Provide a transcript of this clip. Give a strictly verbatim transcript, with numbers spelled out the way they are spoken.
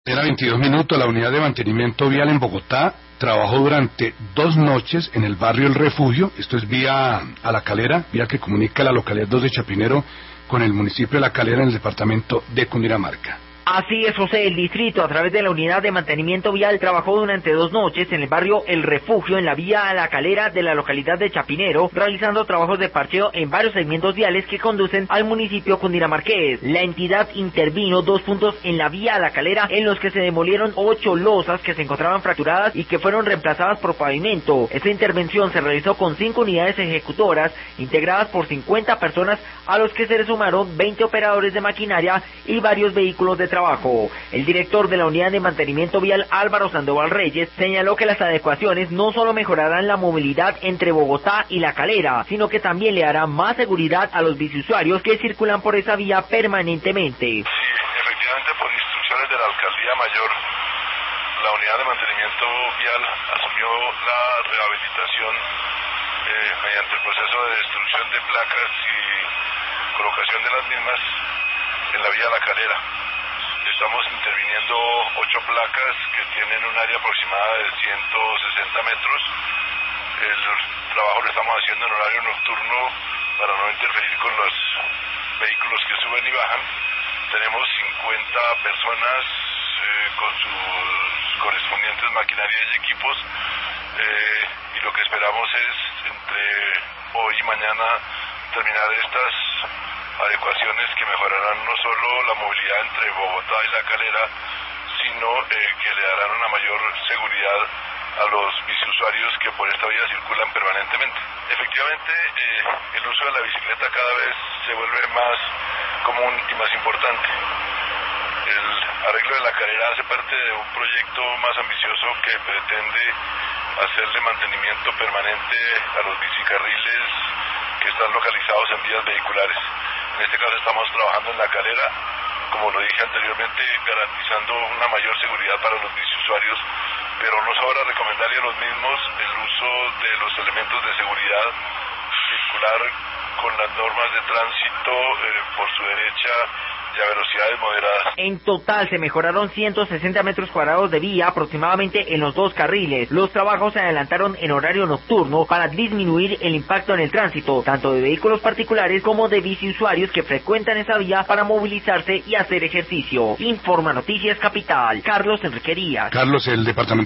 Era veintidós minutos, la unidad de mantenimiento vial en Bogotá trabajó durante dos noches en el barrio El Refugio, esto es vía a La Calera, vía que comunica la localidad dos de Chapinero con el municipio de La Calera en el departamento de Cundinamarca. Así es, José, el distrito, a través de la unidad de mantenimiento vial, trabajó durante dos noches en el barrio El Refugio, en la vía a La Calera de la localidad de Chapinero, realizando trabajos de parcheo en varios segmentos viales que conducen al municipio cundinamarqués. La entidad intervino dos puntos en la vía a La Calera, en los que se demolieron ocho losas que se encontraban fracturadas y que fueron reemplazadas por pavimento. Esta intervención se realizó con cinco unidades ejecutoras, integradas por cincuenta personas, a los que se le sumaron veinte operadores de maquinaria y varios vehículos de trabajo. El director de la unidad de mantenimiento vial, Álvaro Sandoval Reyes, señaló que las adecuaciones no solo mejorarán la movilidad entre Bogotá y La Calera, sino que también le harán más seguridad a los biciusuarios que circulan por esa vía permanentemente. Sí, efectivamente, por instrucciones de la Alcaldía Mayor, la unidad de mantenimiento vial asumió la rehabilitación eh, mediante el proceso de destrucción de placas y colocación de las mismas en la vía La Calera. Estamos interviniendo ocho placas que tienen un área aproximada de ciento sesenta metros. El trabajo lo estamos haciendo en horario nocturno para no interferir con los vehículos que suben y bajan. Tenemos cincuenta personas eh, con sus correspondientes maquinarias y equipos eh, y lo que esperamos es entre hoy y mañana terminar estas adecuaciones que mejorarán no solo la movilidad entre Bogotá y La Calera, sino eh, que le darán una mayor seguridad a los biciusuarios que por esta vía circulan permanentemente. Efectivamente, eh, el uso de la bicicleta cada vez se vuelve más común y más importante. El arreglo de La Calera hace parte de un proyecto más ambicioso que pretende hacerle mantenimiento permanente a los bicicarriles que están localizados en vías vehiculares. En este caso estamos trabajando en La Calera, como lo dije anteriormente, garantizando una mayor seguridad para los biciusuarios, pero no sobra recomendarle a los mismos el uso de los elementos de seguridad, circular con las normas de tránsito eh, por su derecha y a velocidades moderadas. En total se mejoraron ciento sesenta metros cuadrados de vía aproximadamente en los dos carriles. Los trabajos se adelantaron en horario nocturno para disminuir el impacto en el tránsito, tanto de vehículos particulares como de biciusuarios que frecuentan esa vía para movilizarse y hacer ejercicio. Informa Noticias Capital, Carlos Enrique Díaz. Carlos, el departamento